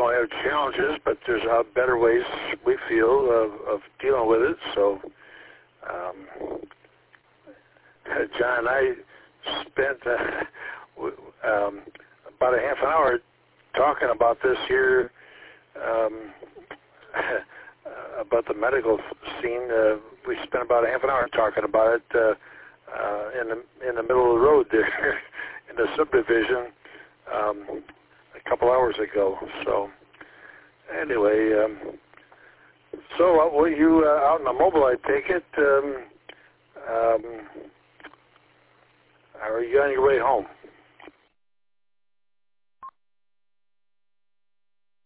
only have challenges, but there's better ways we feel of dealing with it. So, John and I spent about a half an hour talking about this here, about the medical scene. We spent about a half an hour talking about it in the middle of the road there in the subdivision a couple hours ago. So anyway, so were you out in the mobile, I take it? Are you on your way home?